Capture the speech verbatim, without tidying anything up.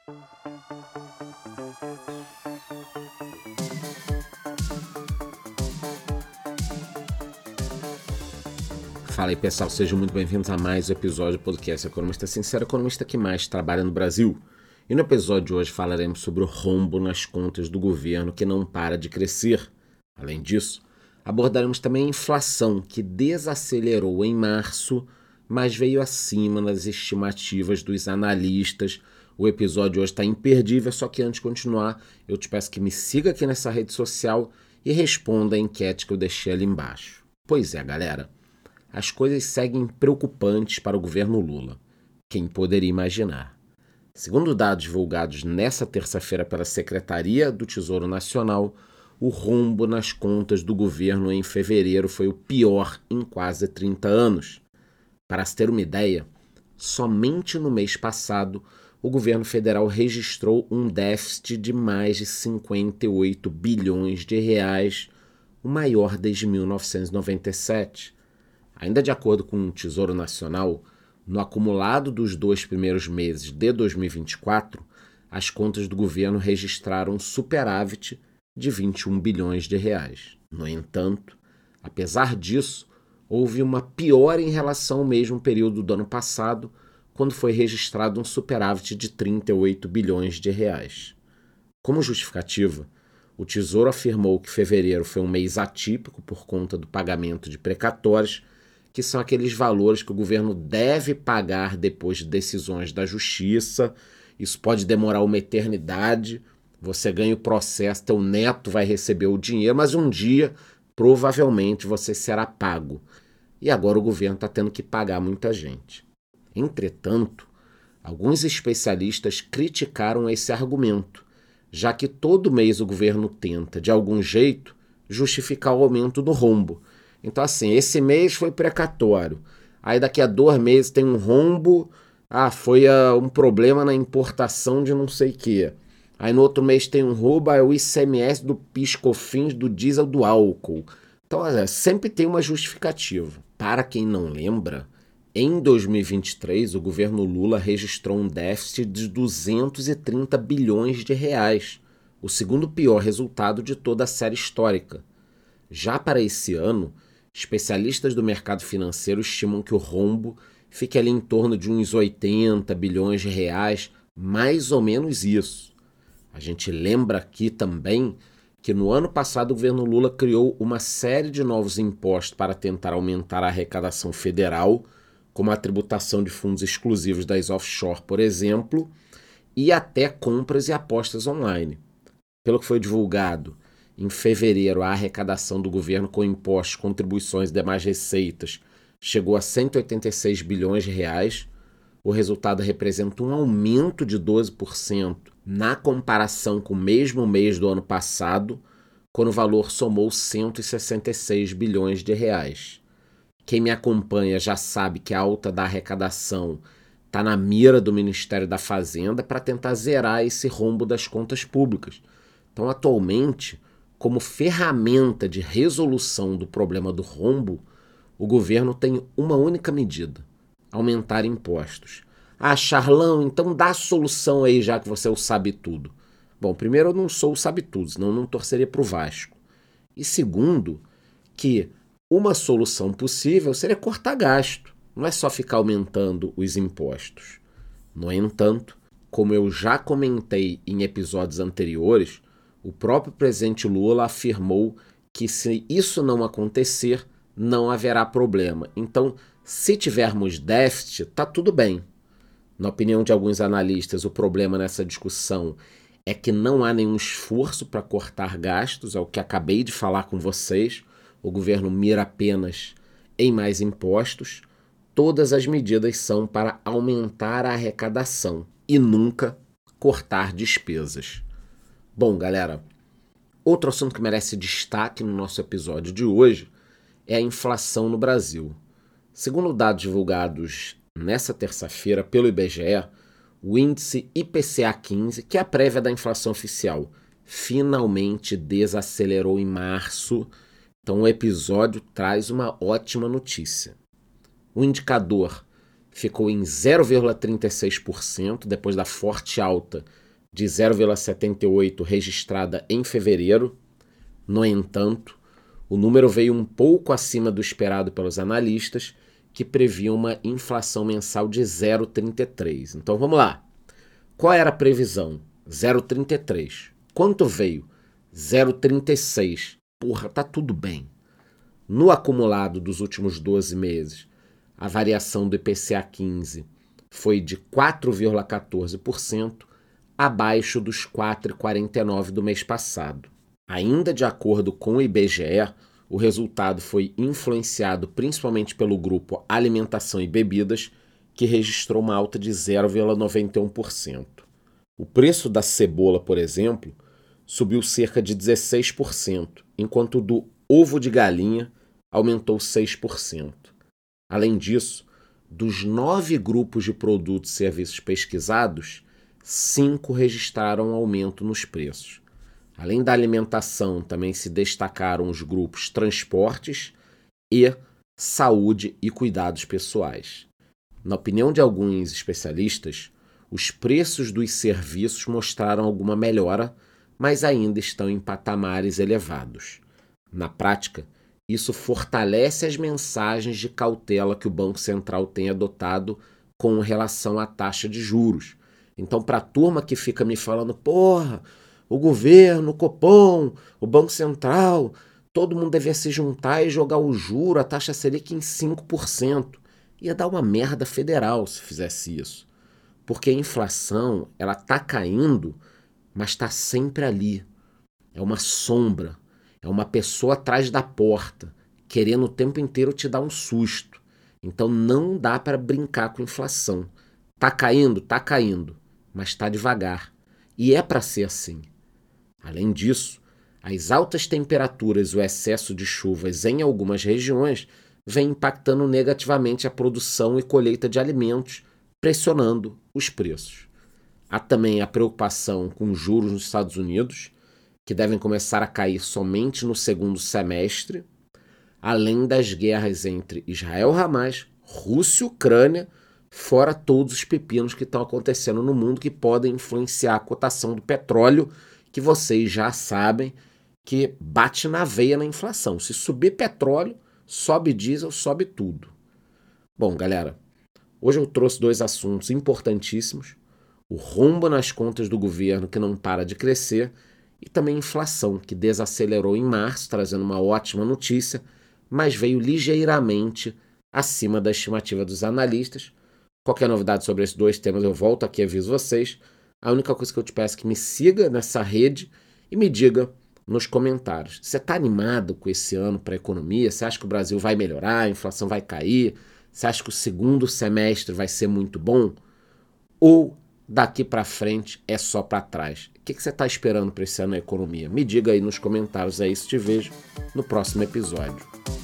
Fala aí, pessoal, sejam muito bem-vindos a mais um episódio do podcast Economista Sincero, economista que mais trabalha no Brasil. E no episódio de hoje falaremos sobre o rombo nas contas do governo que não para de crescer. Além disso, abordaremos também a inflação que desacelerou em março, mas veio acima das estimativas dos analistas. O episódio de hoje está imperdível, só que antes de continuar, eu te peço que me siga aqui nessa rede social e responda a enquete que eu deixei ali embaixo. Pois é, galera. As coisas seguem preocupantes para o governo Lula. Quem poderia imaginar? Segundo dados divulgados nesta terça-feira pela Secretaria do Tesouro Nacional, o rombo nas contas do governo em fevereiro foi o pior em quase trinta anos. Para se ter uma ideia, somente no mês passado, o governo federal registrou um déficit de mais de cinquenta e oito bilhões de reais, o maior desde mil novecentos e noventa e sete. Ainda de acordo com o Tesouro Nacional, no acumulado dos dois primeiros meses de dois mil e vinte e quatro, as contas do governo registraram um superávit de vinte e um bilhões de reais. No entanto, apesar disso, houve uma piora em relação ao mesmo período do ano passado, quando foi registrado um superávit de trinta e oito bilhões de reais. Como justificativa, o Tesouro afirmou que fevereiro foi um mês atípico por conta do pagamento de precatórios, que são aqueles valores que o governo deve pagar depois de decisões da justiça. Isso pode demorar uma eternidade, você ganha o processo, teu neto vai receber o dinheiro, mas um dia, provavelmente, você será pago. E agora o governo está tendo que pagar muita gente. Entretanto, alguns especialistas criticaram esse argumento, já que todo mês o governo tenta, de algum jeito, justificar o aumento do rombo. Então, assim, esse mês foi precatório. Aí daqui a dois meses tem um rombo. Ah, foi uh, um problema na importação de não sei o quê. Aí no outro mês tem um roubo, é o I C M S do PIS/COFINS, do diesel, do álcool. Então, é, sempre tem uma justificativa. Para quem não lembra, em dois mil e vinte e três, o governo Lula registrou um déficit de duzentos e trinta bilhões de reais, o segundo pior resultado de toda a série histórica. Já para esse ano, especialistas do mercado financeiro estimam que o rombo fique ali em torno de uns oitenta bilhões de reais, mais ou menos isso. A gente lembra aqui também que no ano passado o governo Lula criou uma série de novos impostos para tentar aumentar a arrecadação federal, como a tributação de fundos exclusivos das offshore, por exemplo, e até compras e apostas online. Pelo que foi divulgado, em fevereiro, a arrecadação do governo com impostos, contribuições e demais receitas chegou a cento e oitenta e seis bilhões de reais. O resultado representa um aumento de doze por cento na comparação com o mesmo mês do ano passado, quando o valor somou cento e sessenta e seis bilhões de reais. Quem me acompanha já sabe que a alta da arrecadação está na mira do Ministério da Fazenda para tentar zerar esse rombo das contas públicas. Então, atualmente, como ferramenta de resolução do problema do rombo, o governo tem uma única medida: aumentar impostos. Ah, Charlão, então dá a solução aí, já que você é o sabe-tudo. Bom, primeiro, eu não sou o sabe-tudo, senão eu não torceria para o Vasco. E segundo, que uma solução possível seria cortar gasto, não é só ficar aumentando os impostos. No entanto, como eu já comentei em episódios anteriores, o próprio presidente Lula afirmou que se isso não acontecer, não haverá problema. Então, se tivermos déficit, está tudo bem. Na opinião de alguns analistas, o problema nessa discussão é que não há nenhum esforço para cortar gastos, é o que acabei de falar com vocês. O governo mira apenas em mais impostos. Todas as medidas são para aumentar a arrecadação e nunca cortar despesas. Bom, galera, outro assunto que merece destaque no nosso episódio de hoje é a inflação no Brasil. Segundo dados divulgados nessa terça-feira pelo I B G E, o índice I P C A quinze, que é a prévia da inflação oficial, finalmente desacelerou em março. Então o episódio traz uma ótima notícia. O indicador ficou em zero vírgula trinta e seis por cento, depois da forte alta de zero vírgula setenta e oito por cento registrada em fevereiro. No entanto, o número veio um pouco acima do esperado pelos analistas, que previam uma inflação mensal de zero vírgula trinta e três por cento. Então vamos lá. Qual era a previsão? zero vírgula trinta e três por cento. Quanto veio? zero vírgula trinta e seis por cento. Porra, tá tudo bem. No acumulado dos últimos doze meses, a variação do I P C A quinze foi de quatro vírgula quatorze por cento, abaixo dos quatro vírgula quarenta e nove por cento do mês passado. Ainda de acordo com o I B G E, o resultado foi influenciado principalmente pelo grupo Alimentação e Bebidas, que registrou uma alta de zero vírgula noventa e um por cento. O preço da cebola, por exemplo, subiu cerca de dezesseis por cento, enquanto o do ovo de galinha aumentou seis por cento. Além disso, dos nove grupos de produtos e serviços pesquisados, cinco registraram aumento nos preços. Além da alimentação, também se destacaram os grupos transportes e saúde e cuidados pessoais. Na opinião de alguns especialistas, os preços dos serviços mostraram alguma melhora, mas ainda estão em patamares elevados. Na prática, isso fortalece as mensagens de cautela que o Banco Central tem adotado com relação à taxa de juros. Então, para a turma que fica me falando, porra, o governo, o Copom, o Banco Central, todo mundo devia se juntar e jogar o juro, a taxa Selic em cinco por cento. Ia dar uma merda federal se fizesse isso. Porque a inflação, ela tá caindo, mas está sempre ali. É uma sombra, é uma pessoa atrás da porta, querendo o tempo inteiro te dar um susto. Então não dá para brincar com inflação. Tá caindo? Tá caindo, mas tá devagar. E é para ser assim. Além disso, as altas temperaturas e o excesso de chuvas em algumas regiões vem impactando negativamente a produção e colheita de alimentos, pressionando os preços. Há também a preocupação com os juros nos Estados Unidos, que devem começar a cair somente no segundo semestre, além das guerras entre Israel e Hamas, Rússia e Ucrânia, fora todos os pepinos que estão acontecendo no mundo que podem influenciar a cotação do petróleo, que vocês já sabem que bate na veia na inflação. Se subir petróleo, sobe diesel, sobe tudo. Bom, galera, hoje eu trouxe dois assuntos importantíssimos: o rombo nas contas do governo, que não para de crescer, e também a inflação, que desacelerou em março, trazendo uma ótima notícia, mas veio ligeiramente acima da estimativa dos analistas. Qualquer novidade sobre esses dois temas eu volto aqui e aviso vocês. A única coisa que eu te peço é que me siga nessa rede e me diga nos comentários. Você está animado com esse ano para a economia? Você acha que o Brasil vai melhorar, a inflação vai cair? Você acha que o segundo semestre vai ser muito bom? Ou daqui para frente é só para trás? O que você está esperando para esse ano na economia? Me diga aí nos comentários. É isso, te vejo no próximo episódio.